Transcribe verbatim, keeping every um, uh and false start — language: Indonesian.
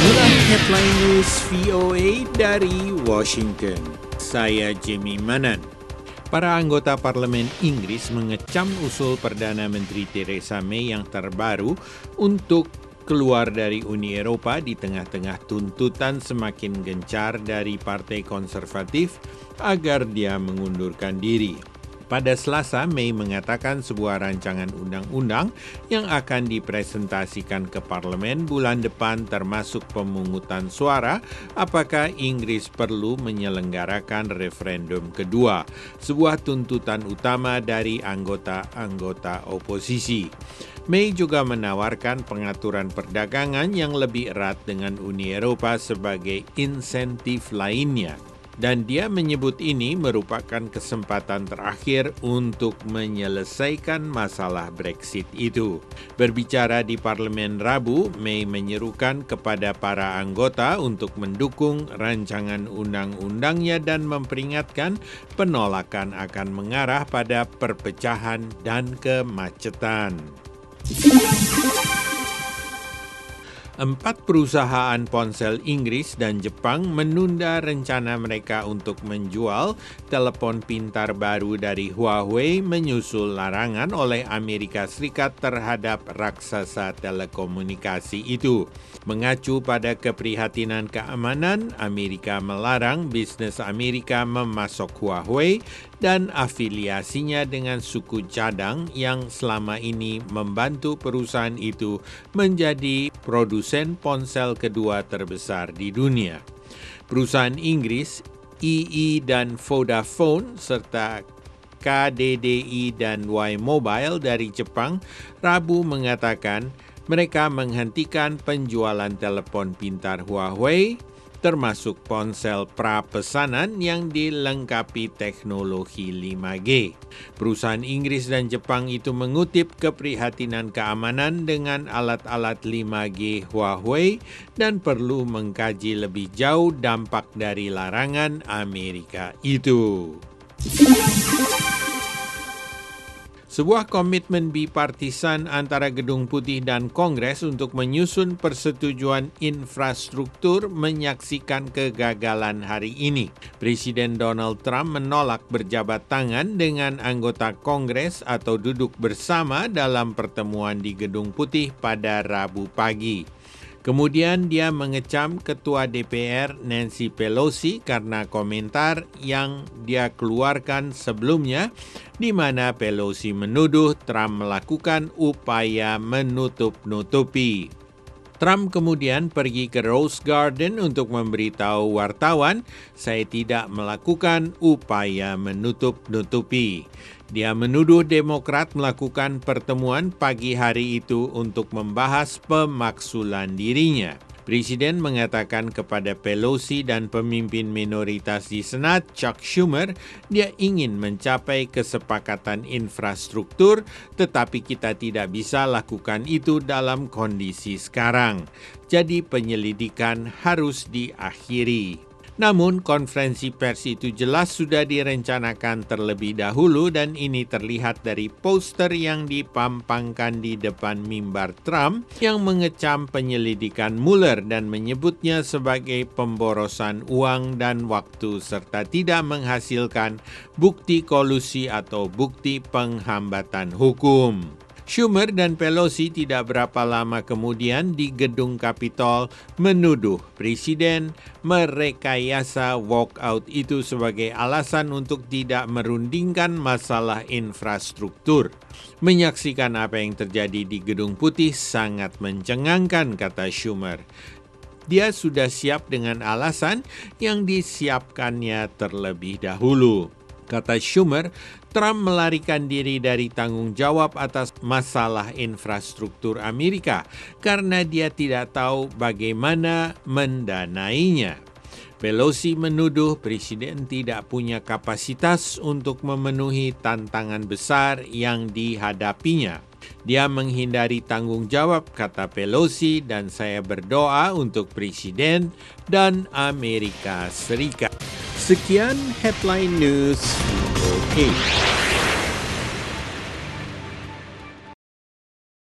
Inilah headline news V O A dari Washington. Saya Jimmy Manan. Para anggota parlemen Inggris mengecam usul Perdana Menteri Theresa May yang terbaru untuk keluar dari Uni Eropa di tengah-tengah tuntutan semakin gencar dari Partai Konservatif agar dia mengundurkan diri. Pada Selasa, May mengatakan sebuah rancangan undang-undang yang akan dipresentasikan ke parlemen bulan depan termasuk pemungutan suara apakah Inggris perlu menyelenggarakan referendum kedua, sebuah tuntutan utama dari anggota-anggota oposisi. May juga menawarkan pengaturan perdagangan yang lebih erat dengan Uni Eropa sebagai insentif lainnya. Dan dia menyebut ini merupakan kesempatan terakhir untuk menyelesaikan masalah Brexit itu. Berbicara di Parlemen Rabu, May menyerukan kepada para anggota untuk mendukung rancangan undang-undangnya dan memperingatkan penolakan akan mengarah pada perpecahan dan kemacetan. Empat perusahaan ponsel Inggris dan Jepang menunda rencana mereka untuk menjual telepon pintar baru dari Huawei menyusul larangan oleh Amerika Serikat terhadap raksasa telekomunikasi itu. Mengacu pada keprihatinan keamanan, Amerika melarang bisnis Amerika memasok Huawei dan afiliasinya dengan suku cadang yang selama ini membantu perusahaan itu menjadi produsen ponsel kedua terbesar di dunia. Perusahaan Inggris, E E dan Vodafone, serta K D D I dan Y-Mobile dari Jepang, Rabu mengatakan mereka menghentikan penjualan telepon pintar Huawei, termasuk ponsel pra-pesanan yang dilengkapi teknologi lima G. Perusahaan Inggris dan Jepang itu mengutip keprihatinan keamanan dengan alat-alat lima G Huawei dan perlu mengkaji lebih jauh dampak dari larangan Amerika itu. Sebuah komitmen bipartisan antara Gedung Putih dan Kongres untuk menyusun persetujuan infrastruktur menyaksikan kegagalan hari ini. Presiden Donald Trump menolak berjabat tangan dengan anggota Kongres atau duduk bersama dalam pertemuan di Gedung Putih pada Rabu pagi. Kemudian dia mengecam Ketua D P R Nancy Pelosi karena komentar yang dia keluarkan sebelumnya, di mana Pelosi menuduh Trump melakukan upaya menutup-nutupi. Trump kemudian pergi ke Rose Garden untuk memberitahu wartawan, "Saya tidak melakukan upaya menutup-nutupi." Dia menuduh Demokrat melakukan pertemuan pagi hari itu untuk membahas pemaksulan dirinya. Presiden mengatakan kepada Pelosi dan pemimpin minoritas di Senat, Chuck Schumer, dia ingin mencapai kesepakatan infrastruktur, tetapi kita tidak bisa lakukan itu dalam kondisi sekarang. Jadi penyelidikan harus diakhiri. Namun konferensi pers itu jelas sudah direncanakan terlebih dahulu dan ini terlihat dari poster yang dipampangkan di depan mimbar Trump yang mengecam penyelidikan Mueller dan menyebutnya sebagai pemborosan uang dan waktu serta tidak menghasilkan bukti kolusi atau bukti penghambatan hukum. Schumer dan Pelosi tidak berapa lama kemudian di gedung Capitol menuduh Presiden merekayasa walkout itu sebagai alasan untuk tidak merundingkan masalah infrastruktur. Menyaksikan apa yang terjadi di Gedung Putih sangat mencengangkan, kata Schumer. Dia sudah siap dengan alasan yang disiapkannya terlebih dahulu. Kata Schumer, Trump melarikan diri dari tanggung jawab atas masalah infrastruktur Amerika karena dia tidak tahu bagaimana mendanainya. Pelosi menuduh Presiden tidak punya kapasitas untuk memenuhi tantangan besar yang dihadapinya. Dia menghindari tanggung jawab, kata Pelosi, dan saya berdoa untuk Presiden dan Amerika Serikat. Sekian headline news. Oke.